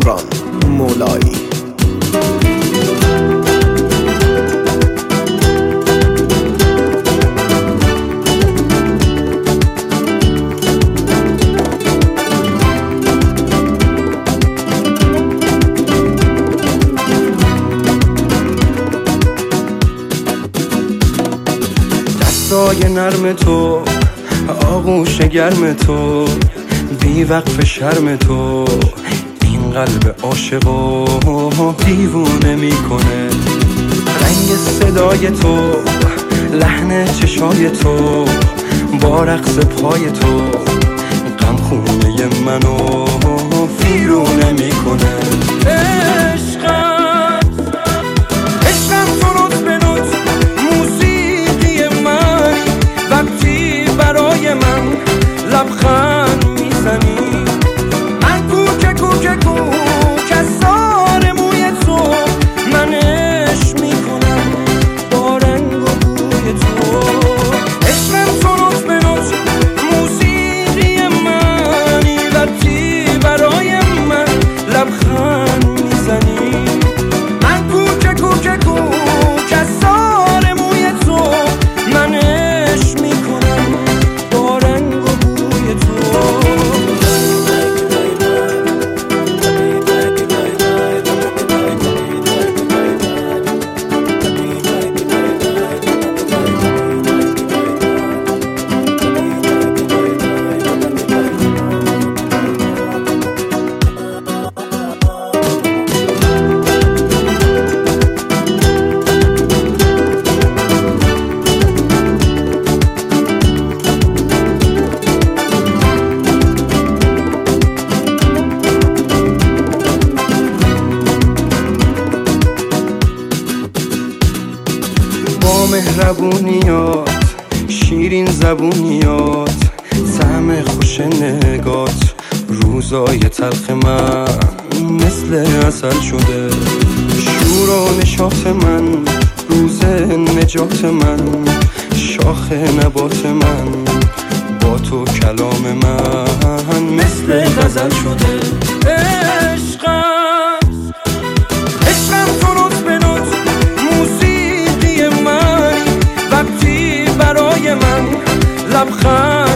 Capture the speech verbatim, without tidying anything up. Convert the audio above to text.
کامران مولایی. دستای نرم تو، آغوش گرم تو، بی وقف شرم تو، این قلب عاشقو دیوونه میکنه. رنگ صدای تو، لحن چشای تو، با رقص پای تو، غم خونه منو ویرونه میکنه. عشقم عشقم تو روز به روز موسیقی منی، وقتی برای من لبخند میزنی. من کوکه کوکه کوکه سار موی تو، من عشق میکنم با رنگ و بوی تو. عشقم تو روز به روز موسیقی منی، وقتی برای من لبخند میزنی. من کوکه کوکه کوکه سار موی تو، من عشق میکنم با رنگ و بوی تو. با مهربونیات، شیرین زبونیات، طعم خوش نگات، روزای تلخ من مثل عسل شده. شور و نشاط من، روز نجات من، شاخ نبات من، با تو کلام من مثل غزل شده. عشقم عشقم تو روز به روز موسیقی منی، وقتی برای من لبخند